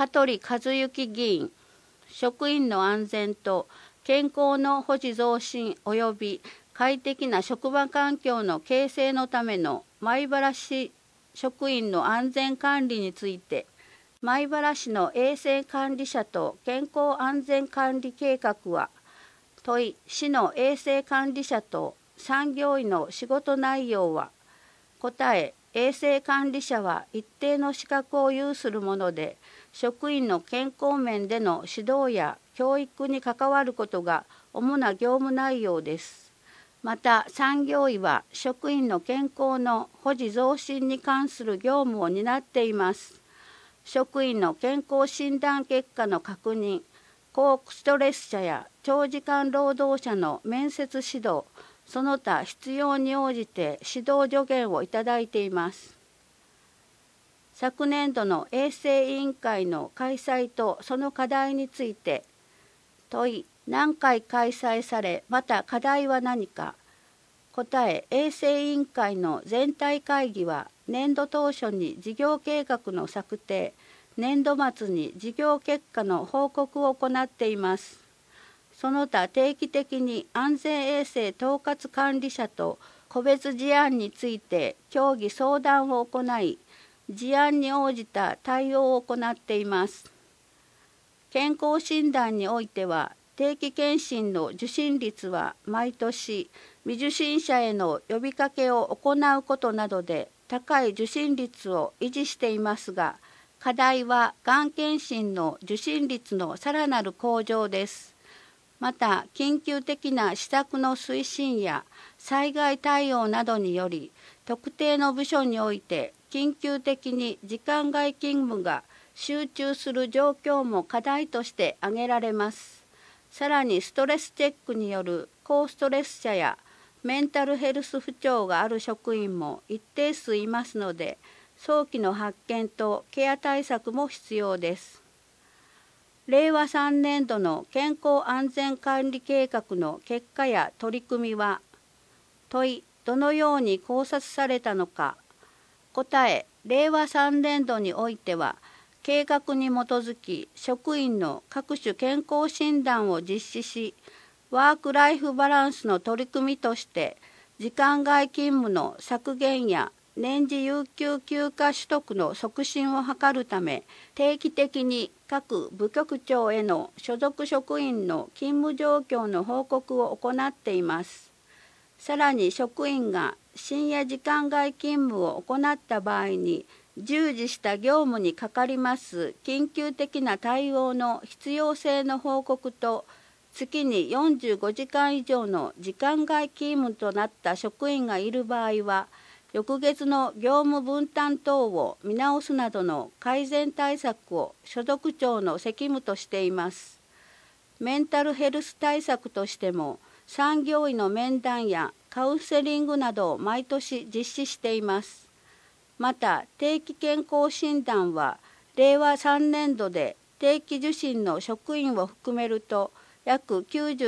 香取和幸議員、職員の安全と健康の保持増進及び快適な職場環境の形成のための米原市職員の安全管理について、米原市の衛生管理者と健康安全管理計画は、問い市の衛生管理者と産業医の仕事内容は、答え衛生管理者は一定の資格を有するもので、職員の健康面での指導や教育に関わることが主な業務内容です。また産業医は職員の健康の保持増進に関する業務を担っています。職員の健康診断結果の確認、高ストレス者や長時間労働者の面接指導、その他必要に応じて指導助言をいただいています。昨年度の衛生委員会の開催とその課題について、問い何回開催され、また課題は何か。答え衛生委員会の全体会議は年度当初に事業計画の策定、年度末に事業結果の報告を行っています。その他定期的に安全衛生統括管理者と個別事案について協議相談を行い、事案に応じた対応を行っています。健康診断においては、定期検診の受診率は毎年未受診者への呼びかけを行うことなどで高い受診率を維持していますが、課題はがん検診の受診率のさらなる向上です。また緊急的な施策の推進や災害対応などにより、特定の部署において緊急的に時間外勤務が集中する状況も課題として挙げられます。さらにストレスチェックによる高ストレス者やメンタルヘルス不調がある職員も一定数いますので、早期の発見とケア対策も必要です。令和3年度の健康安全管理計画の結果や取り組みは、問いどのように考察されたのか。答え令和3年度においては、計画に基づき職員の各種健康診断を実施し、ワークライフバランスの取り組みとして時間外勤務の削減や年次有給休暇取得の促進を図るため、定期的に各部局長への所属職員の勤務状況の報告を行っています。さらに職員が深夜時間外勤務を行った場合に、従事した業務にかかります緊急的な対応の必要性の報告と、月に45時間以上の時間外勤務となった職員がいる場合は、翌月の業務分担等を見直すなどの改善対策を所属長の責務としています。メンタルヘルス対策としても、産業医の面談やカウンセリングなどを毎年実施しています。また定期健康診断は令和3年度で定期受診の職員を含めると約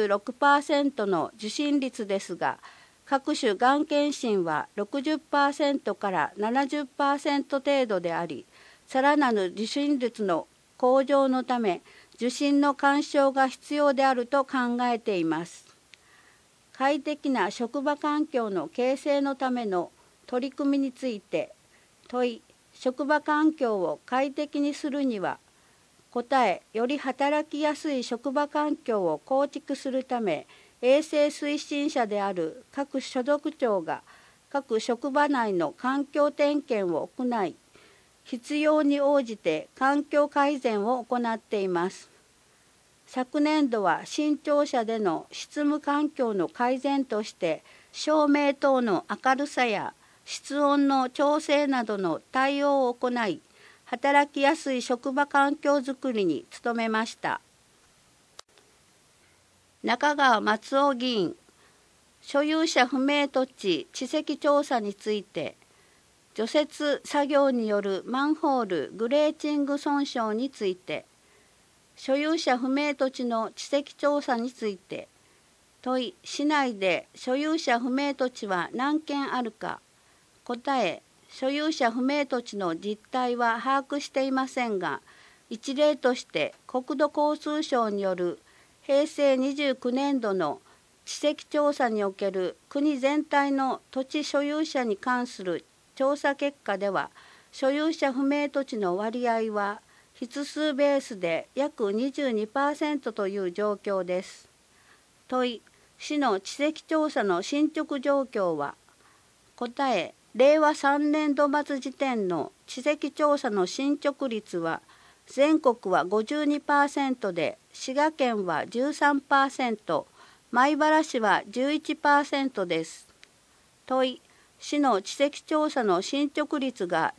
96% の受診率ですが、各種がん検診は 60% から 70% 程度であり、さらなる受診率の向上のため受診の勧奨が必要であると考えています。快適な職場環境の形成のための取り組みについて、問い職場環境を快適にするには。答えより働きやすい職場環境を構築するため、衛生推進者である各所属長が各職場内の環境点検を行い、必要に応じて環境改善を行っています。昨年度は新庁舎での執務環境の改善として、照明等の明るさや室温の調整などの対応を行い、働きやすい職場環境づくりに努めました。中川松尾議員、所有者不明土地地籍調査について、除雪作業によるマンホールグレーチング損傷について、所有者不明土地の地籍調査について、問い市内で所有者不明土地は何件あるか。答え所有者不明土地の実態は把握していませんが、 一例として国土交通省による平成29年度の地籍調査における国全体の土地所有者に関する調査結果では、所有者不明土地の割合は筆数ベースで約 22% という状況です。問い、市の地籍調査の進捗状況は。答え、令和3年度末時点の地籍調査の進捗率は、全国は 52% で、滋賀県は 13%、米原市は 11% です。問い、市の地籍調査の進捗率が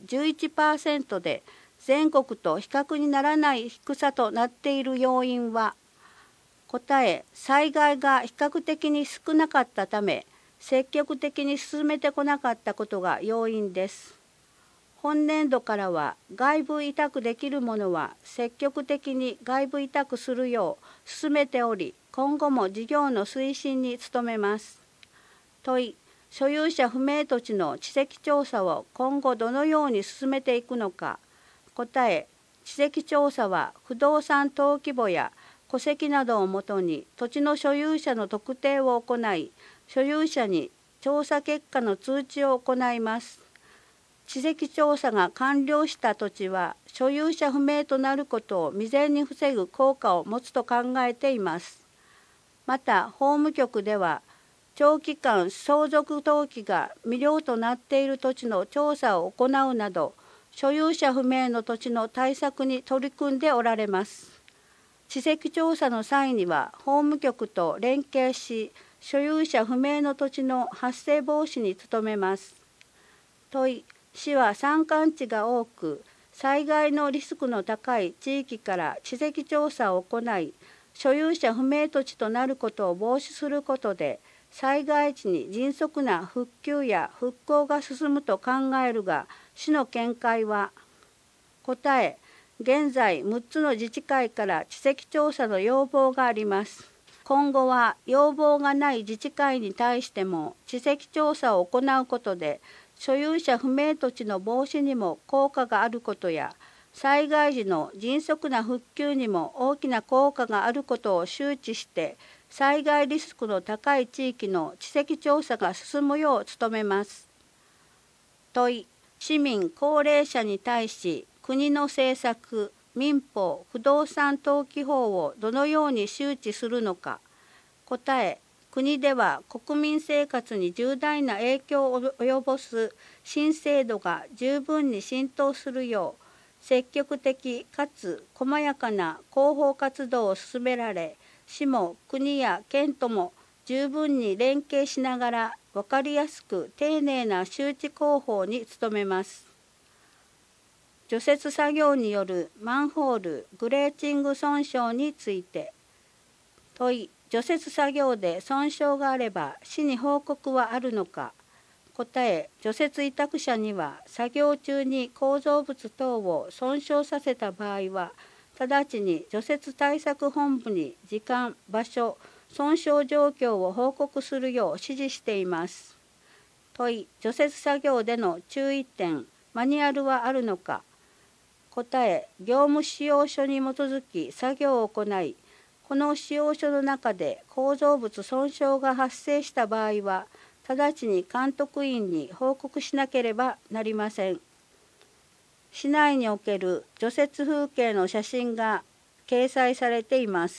11% で、全国と比較にならない低さとなっている要因は。答え、災害が比較的に少なかったため、積極的に進めてこなかったことが要因です。本年度からは外部委託できるものは積極的に外部委託するよう進めており、今後も事業の推進に努めます。問い、所有者不明土地の地籍調査を今後どのように進めていくのか。答え、地籍調査は不動産登記簿や戸籍などをもとに土地の所有者の特定を行い、所有者に調査結果の通知を行います。地籍調査が完了した土地は所有者不明となることを未然に防ぐ効果を持つと考えています。また、法務局では長期間相続登記が未了となっている土地の調査を行うなど、所有者不明の土地の対策に取り組んでおられます。地籍調査の際には法務局と連携し、所有者不明の土地の発生防止に努めます。問い、市は山間地が多く、災害のリスクの高い地域から地籍調査を行い、所有者不明土地となることを防止することで、災害時に迅速な復旧や復興が進むと考えるが、市の見解は。答え、現在6つの自治会から地籍調査の要望があります。今後は要望がない自治会に対しても地籍調査を行うことで、所有者不明土地の防止にも効果があることや、災害時の迅速な復旧にも大きな効果があることを周知して、災害リスクの高い地域の地籍調査が進むよう努めます。問い、市民・高齢者に対し国の政策、民法、不動産登記法をどのように周知するのか。答え、国では国民生活に重大な影響を及ぼす新制度が十分に浸透するよう、積極的かつ細やかな広報活動を進められ、市も国や県とも十分に連携しながら分かりやすく丁寧な周知広報に努めます。除雪作業によるマンホール・グレーチング損傷について。問い、除雪作業で損傷があれば市に報告はあるのか。答え、除雪委託者には作業中に構造物等を損傷させた場合は、直ちに除雪対策本部に時間、場所、損傷状況を報告するよう指示しています。問い、除雪作業での注意点、マニュアルはあるのか。答え、業務使用書に基づき作業を行い、この使用書の中で構造物損傷が発生した場合は、直ちに監督員に報告しなければなりません。市内における除雪風景の写真が掲載されています。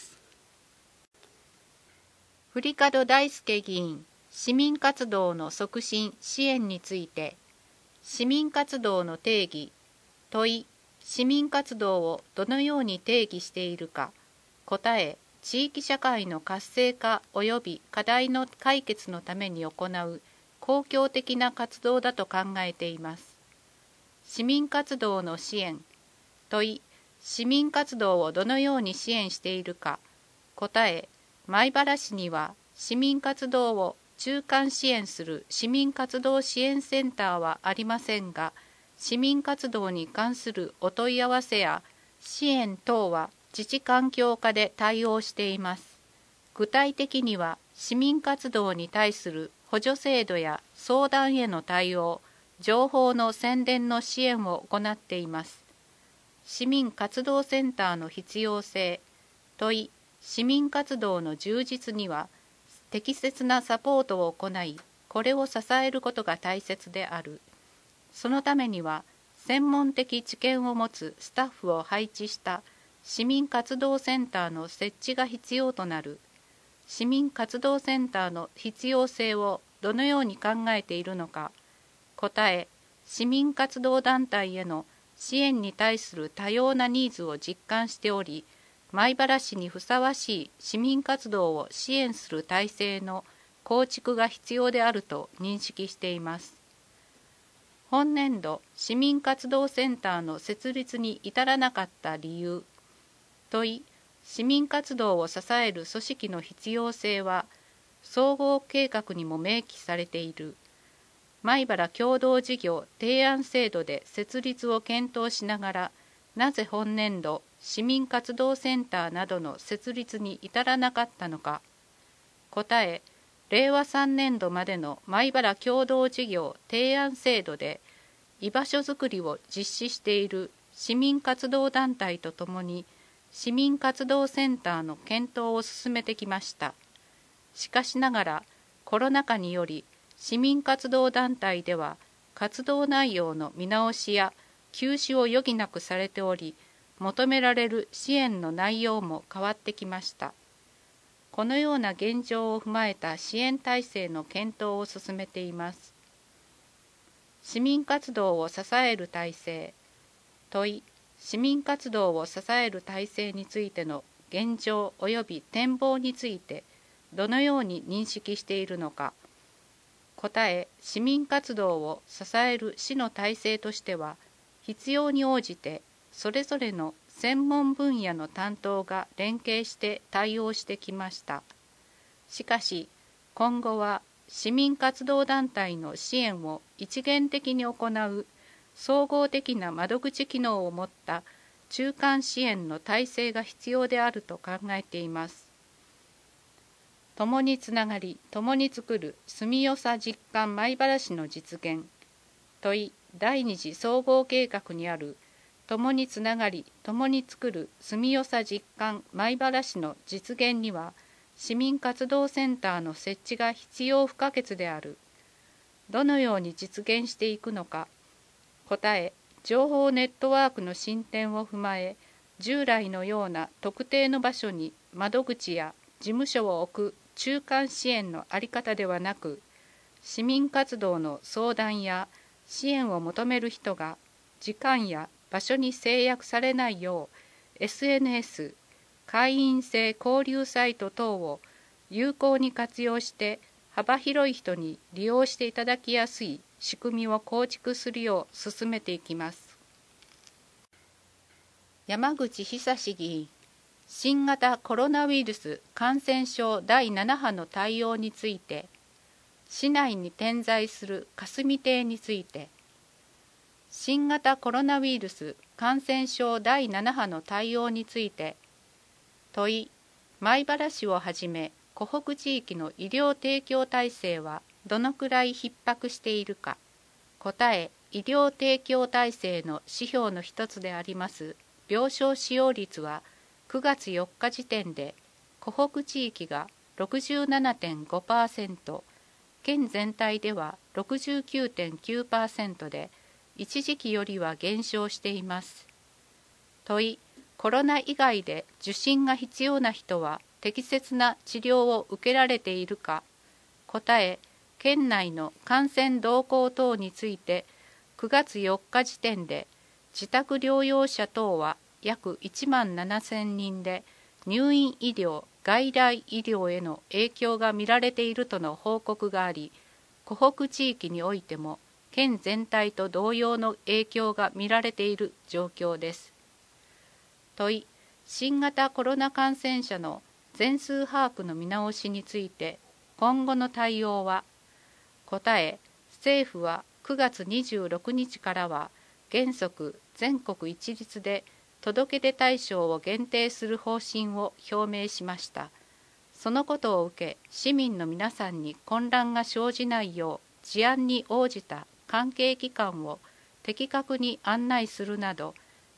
振門大輔議員、市民活動の促進・支援について。市民活動の定義。問い、市民活動をどのように定義しているか。答え、地域社会の活性化及び課題の解決のために行う公共的な活動だと考えています。市民活動の支援。問い、市民活動をどのように支援しているか。答え、米原市には市民活動を中間支援する市民活動支援センターはありませんが、市民活動に関するお問い合わせや支援等は自治環境課で対応しています。具体的には市民活動に対する補助制度や相談への対応、情報の宣伝の支援を行っています。 市民活動センターの必要性。問い、市民活動の充実には適切なサポートを行い、これを支えることが大切である。そのためには、専門的知見を持つスタッフを配置した市民活動センターの設置が必要となる。市民活動センターの必要性をどのように考えているのか。答え、市民活動団体への支援に対する多様なニーズを実感しており、米原市にふさわしい市民活動を支援する体制の構築が必要であると認識しています。本年度、市民活動センターの設立に至らなかった理由。問い、市民活動を支える組織の必要性は、総合計画にも明記されている。米原共同事業提案制度で設立を検討しながら、なぜ本年度、市民活動センターなどの設立に至らなかったのか。答え、令和3年度までの米原共同事業提案制度で居場所づくりを実施している市民活動団体とともに市民活動センターの検討を進めてきました。しかしながらコロナ禍により市民活動団体では活動内容の見直しや休止を余儀なくされており、求められる支援の内容も変わってきました。このような現状を踏まえた支援体制の検討を進めています。市民活動を支える体制。問い、市民活動を支える体制についての現状及び展望についてどのように認識しているのか。答え、市民活動を支える市の体制としては、必要に応じてそれぞれの専門分野の担当が連携して対応してきました。しかし、今後は市民活動団体の支援を一元的に行う総合的な窓口機能を持った中間支援の体制が必要であると考えています。共につながり、共に作る住よさ実感米原市の実現。問い、第二次総合計画にある共につながり、共に作る住よさ実感米原市の実現には、市民活動センターの設置が必要不可欠である。どのように実現していくのか。答え、情報ネットワークの進展を踏まえ、従来のような特定の場所に窓口や事務所を置く中間支援の在り方ではなく、市民活動の相談や支援を求める人が時間や場所に制約されないよう SNS、会員制交流サイト等を有効に活用して幅広い人に利用していただきやすい仕組みを構築するよう進めていきます。山口久議員、新型コロナウイルス感染症第7波の対応について、市内に点在する霞堤について、新型コロナウイルス感染症第7波の対応について、問い、米原市をはじめ湖北地域の医療提供体制はどのくらい逼迫しているか。答え、医療提供体制の指標の一つであります病床使用率は9月4日時点で湖北地域が 67.5%、県全体では 69.9% で、一時期よりは減少しています。問い、コロナ以外で受診が必要な人は適切な治療を受けられているか。答え、県内の感染動向等について9月4日時点で自宅療養者等は約1万7000人で、入院医療・外来医療への影響が見られているとの報告があり、湖北地域においても県全体と同様の影響が見られている状況です。問い、新型コロナ感染者の全数把握の見直しについて今後の対応は。答え、政府は9月26日からは原則全国一律で届け出対象を限定する方針を表明しました。そのことを受け、市民の皆さんに混乱が生じないよう事案に応じた関係機関を的確に案内するなど、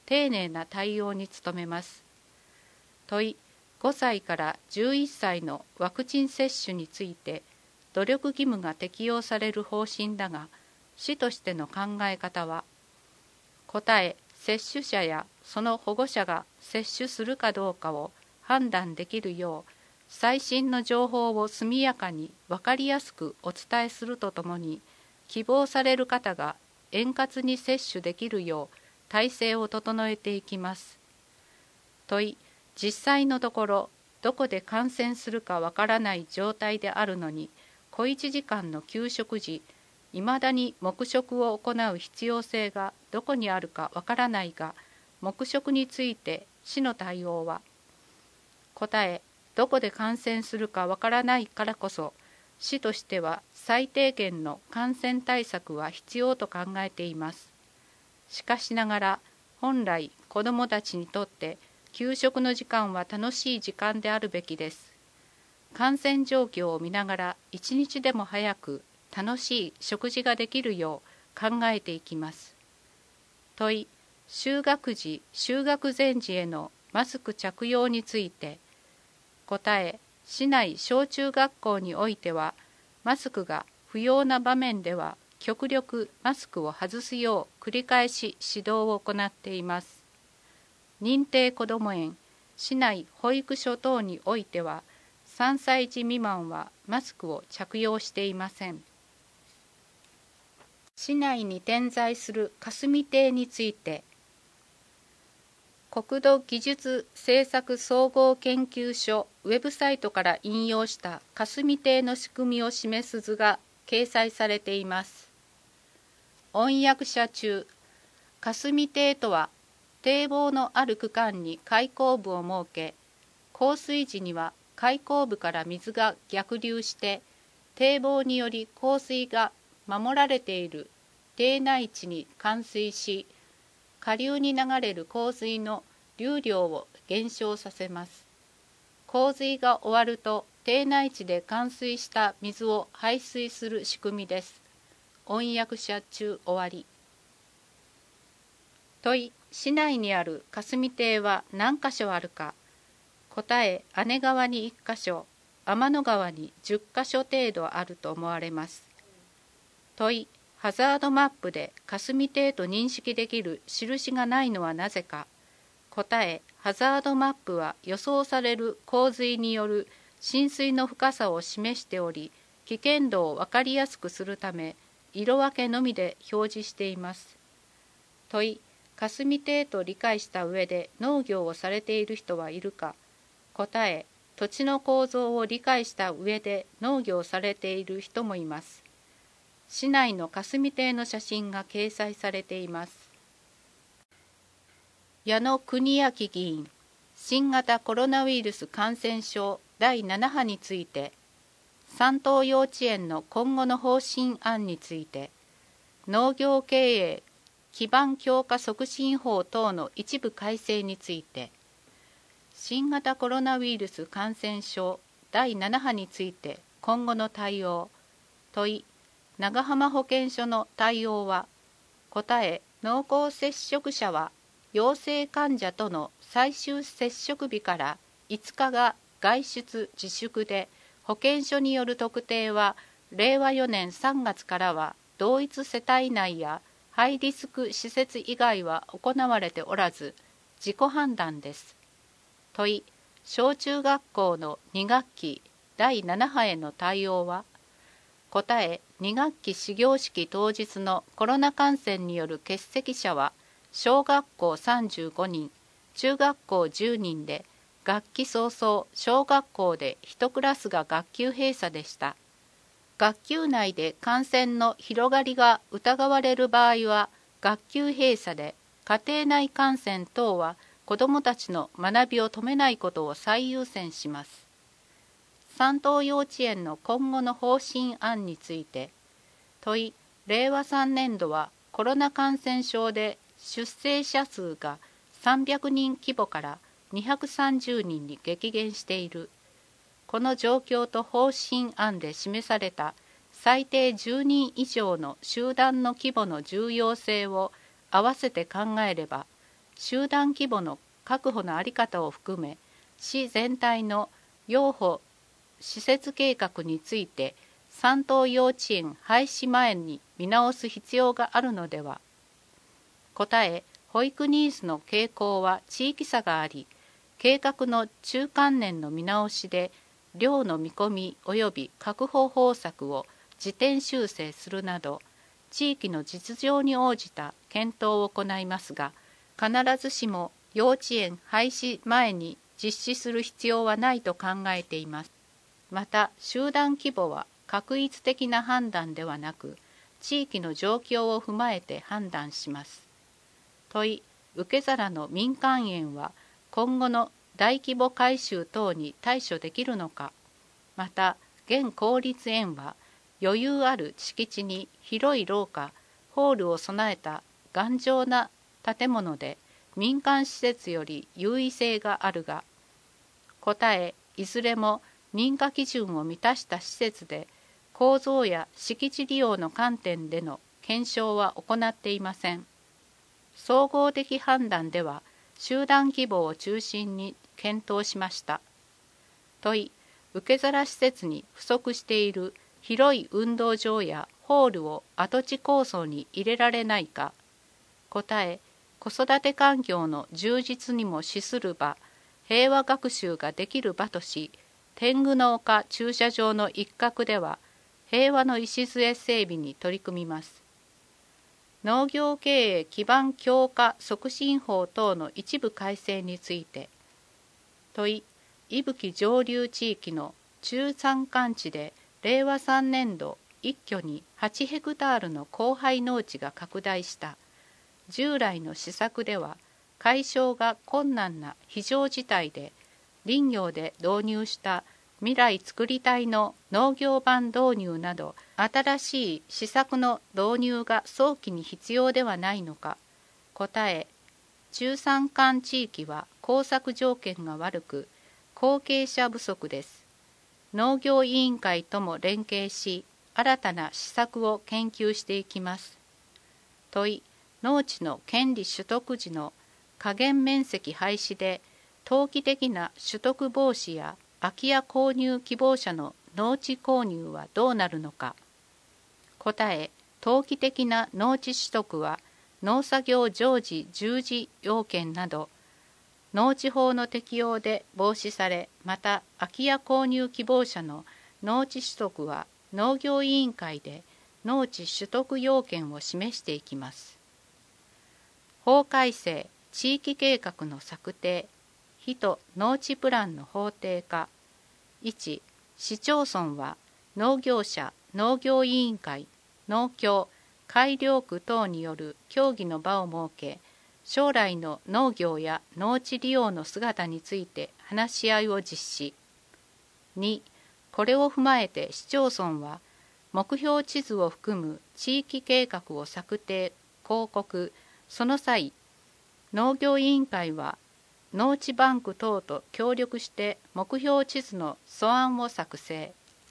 丁寧な対応に努めます。問い、5歳から11歳のワクチン接種について努力義務が適用される方針だが、市としての考え方は。答え、接種者やその保護者が接種するかどうかを判断できるよう、最新の情報を速やかに分かりやすくお伝えするとともに、希望される方が円滑に接種できるよう体制を整えていきます。問い、実際のところどこで感染するかわからない状態であるのに、小1時間の給食時、いまだに黙食を行う必要性がどこにあるかわからないが、黙食について市の対応は。答え、どこで感染するかわからないからこそ、市としては最低限の感染対策は必要と考えています。しかしながら、本来子どもたちにとって給食の時間は楽しい時間であるべきです。感染状況を見ながら一日でも早く楽しい食事ができるよう考えていきます。問い、就学時・就学前時へのマスク着用について。答え、市内小中学校においては、マスクが不要な場面では極力マスクを外すよう繰り返し指導を行っています。認定こども園、市内保育所等においては、3歳児未満はマスクを着用していません。市内に点在する霞堤について。国土技術政策総合研究所ウェブサイトから引用した霞堤の仕組みを示す図が掲載されています。音訳者中、霞堤とは堤防のある区間に開口部を設け、降水時には開口部から水が逆流して堤防により降水が守られている堤内地に冠水し、下流に流れる洪水の流量を減少させます。洪水が終わると堤内地で冠水した水を排水する仕組みです。音訳者中終わり。問い、市内にある霞堤は何箇所あるか。答え、姉川に1箇所、天の川に10箇所程度あると思われます。問い、ハザードマップで霞堤と認識できる印がないのはなぜか。答え、ハザードマップは予想される洪水による浸水の深さを示しており、危険度を分かりやすくするため、色分けのみで表示しています。問い、霞堤と理解した上で農業をされている人はいるか。答え、土地の構造を理解した上で農業をされている人もいます。市内の霞堤の写真が掲載されています。矢野邦明議員、新型コロナウイルス感染症第7波について、山東幼稚園の今後の方針案について、農業経営基盤強化促進法等の一部改正について、新型コロナウイルス感染症第7波について今後の対応。問い、長浜保健所の対応は。答え、濃厚接触者は陽性患者との最終接触日から5日が外出自粛で、保健所による特定は令和4年3月からは同一世帯内やハイリスク施設以外は行われておらず、自己判断です。問い、小中学校の2学期第7波への対応は。答え、2学期始業式当日のコロナ感染による欠席者は小学校35人、中学校10人で、学期早々小学校で1クラスが学級閉鎖でした。学級内で感染の広がりが疑われる場合は学級閉鎖で、家庭内感染等は子どもたちの学びを止めないことを最優先します。山東幼稚園の今後の方針案について。問い、令和3年度はコロナ感染症で出生者数が300人規模から230人に激減している。この状況と方針案で示された最低10人以上の集団の規模の重要性を合わせて考えれば、 集団規模の確保の在り方を含め、市全体の養護施設計画について3等幼稚園廃止前に見直す必要があるのでは。答え、保育ニーズの傾向は地域差があり、計画の中間年の見直しで量の見込み及び確保方策を時点修正するなど、地域の実情に応じた検討を行いますが、必ずしも幼稚園廃止前に実施する必要はないと考えています。また、集団規模は画一的な判断ではなく、地域の状況を踏まえて判断します。問い、受け皿の民間園は今後の大規模改修等に対処できるのか。また、現公立園は余裕ある敷地に広い廊下、ホールを備えた頑丈な建物で民間施設より優位性があるが、答え、いずれも認可基準を満たした施設で構造や敷地利用の観点での検証は行っていません。総合的判断では集団規模を中心に検討しました。問い、受け皿施設に不足している広い運動場やホールを跡地構想に入れられないか。答え、子育て環境の充実にも資する場、平和学習ができる場とし、天狗の丘駐車場の一角では平和の礎整備に取り組みます。農業経営基盤強化促進法等の一部改正について。問い、伊吹上流地域の中山間地で令和3年度一挙に8ヘクタールの荒廃農地が拡大した。従来の施策では解消が困難な非常事態で、林業で導入した未来つくり隊の農業版導入など新しい施策の導入が早期に必要ではないのか。答え、中山間地域は耕作条件が悪く後継者不足です。農業委員会とも連携し新たな施策を研究していきます。問い、農地の権利取得時の下限面積廃止で投機的な取得防止や空き家購入希望者の農地購入はどうなるのか。答え、投機的な農地取得は農作業常時従事要件など農地法の適用で防止され、また空き家購入希望者の農地取得は農業委員会で農地取得要件を示していきます。法改正、地域計画の策定、市と農地プランの法定化。1、市町村は農業者、農業委員会、農協、改良区等による協議の場を設け、将来の農業や農地利用の姿について話し合いを実施。2、これを踏まえて市町村は目標地図を含む地域計画を策定・公告、その際、農業委員会は農地バンク等と協力して目標地図の素案を作成。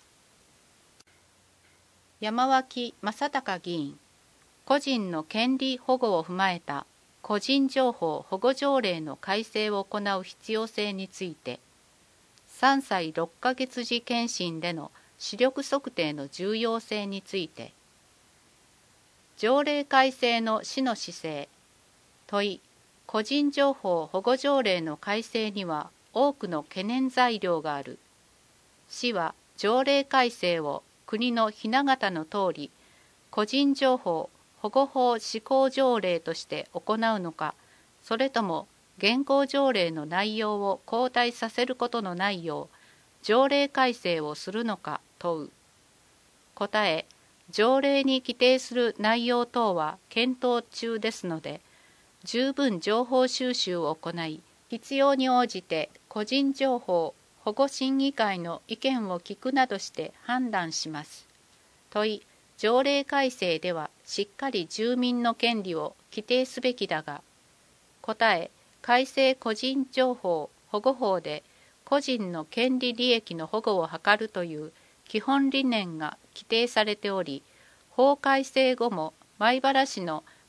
山脇正隆議員、個人の権利保護を踏まえた個人情報保護条例の改正を行う必要性について、3歳6ヶ月時検診での視力測定の重要性について、条例改正の市の姿勢。問い、個人情報保護条例の改正には多くの懸念材料がある。市は条例改正を国のひな形の通り、個人情報保護法施行条例として行うのか、それとも現行条例の内容を後退させることのないよう条例改正をするのか問う。答え、条例に規定する内容等は検討中ですので、十分情報収集を行い、必要に応じて個人情報保護審議会の意見を聞くなどして判断します。問い、条例改正ではしっかり住民の権利を規定すべきだが。答え、改正個人情報保護法で個人の権利利益の保護を図るという基本理念が規定されており、法改正後も米原市の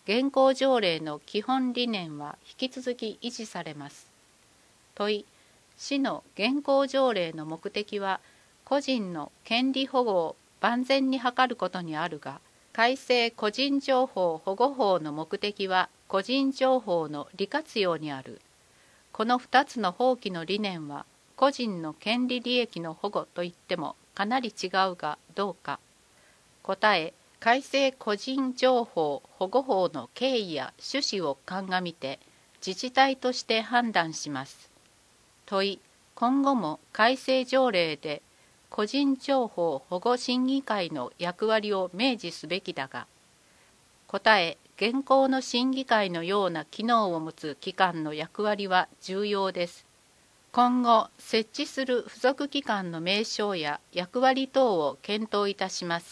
現行条例の基本理念は引き続き維持されます。問い、市の現行条例の目的は個人の権利保護を万全に図ることにあるが、改正個人情報保護法の目的は個人情報の利活用にある。この2つの法規の理念は個人の権利利益の保護といってもかなり違うがどうか。答え、改正個人情報保護法の経緯や趣旨を鑑みて自治体として判断します。問い、今後も改正条例で個人情報保護審議会の役割を明示すべきだが。答え、現行の審議会のような機能を持つ機関の役割は重要です。今後、設置する付属機関の名称や役割等を検討いたします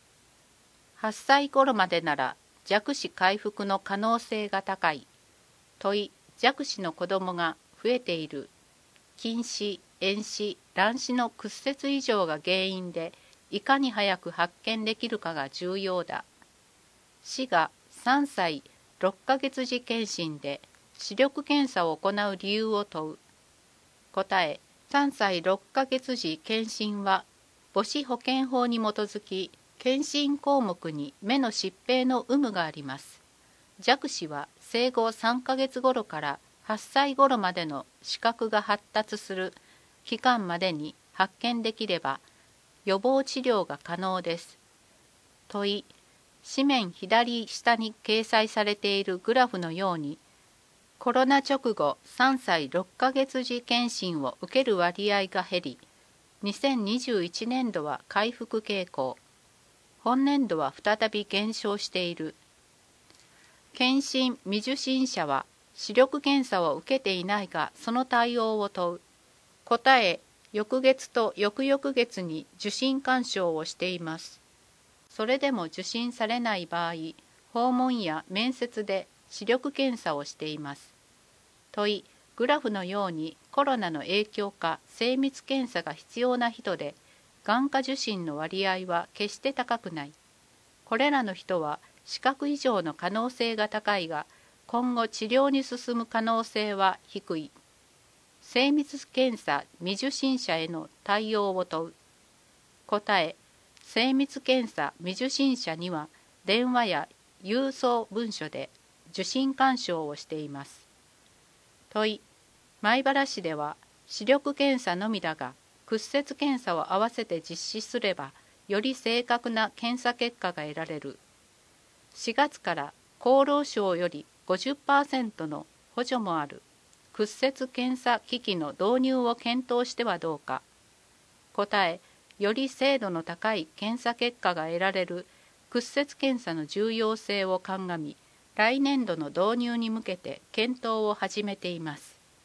。8歳頃までなら弱視回復の可能性が高い。問い、弱視の子どもが増えている。近視、遠視、乱視の屈折異常が原因でいかに早く発見できるかが重要だ。市が3歳6ヶ月時検診で視力検査を行う理由を問う。答え、3歳6ヶ月時検診は母子保健法に基づき検診項目に目の疾病の有無があります。弱視は生後3ヶ月頃から8歳頃までの視覚が発達する期間までに発見できれば予防治療が可能です。問い、紙面左下に掲載されているグラフのようにコロナ直後3歳6ヶ月時検診を受ける割合が減り、2021年度は回復傾向、本年度は再び減少している。検診未受診者は視力検査を受けていないがその対応を問う。答え、翌月と翌々月に受診勧奨をしています。それでも受診されない場合、訪問や面接で視力検査をしています。問い、グラフのようにコロナの影響か精密検査が必要な人で眼科受診の割合は決して高くない。これらの人は視覚異常の可能性が高いが、今後治療に進む可能性は低い。精密検査未受診者への対応を問う。答え、精密検査未受診者には電話や郵送文書で受診勧奨をしています。問い、米原市では視力検査のみだが屈折検査を合わせて実施すればより正確な検査結果が得られる。4月から厚労省より 50% の補助もある屈折検査機器の導入を検討してはどうか。答え、より精度の高い検査結果が得られる屈折検査の重要性を鑑み、来年度の導入に向けて検討を始めています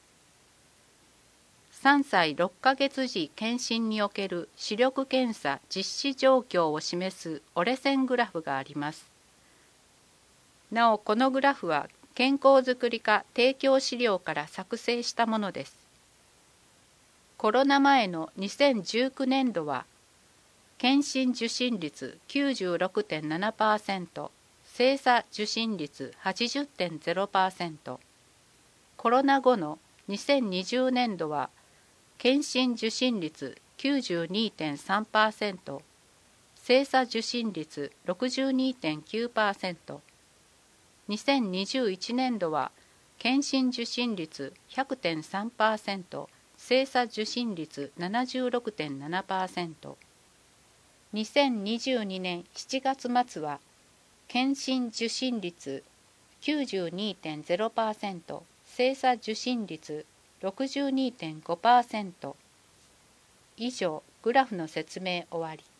。3歳6ヶ月時検診における視力検査実施状況を示す折れ線グラフがあります。なお、このグラフは健康づくり課提供資料から作成したものです。コロナ前の2019年度は検診受診率 96.7%、精査受診率 80.0%、コロナ後の2020年度は検診受診率 92.3%、精査受診率 62.9%、2021年度は検診受診率 100.3%、精査受診率 76.7%、2022年7月末は検診受診率 92.0%、精査受診率 62.5%。以上、グラフの説明終わり。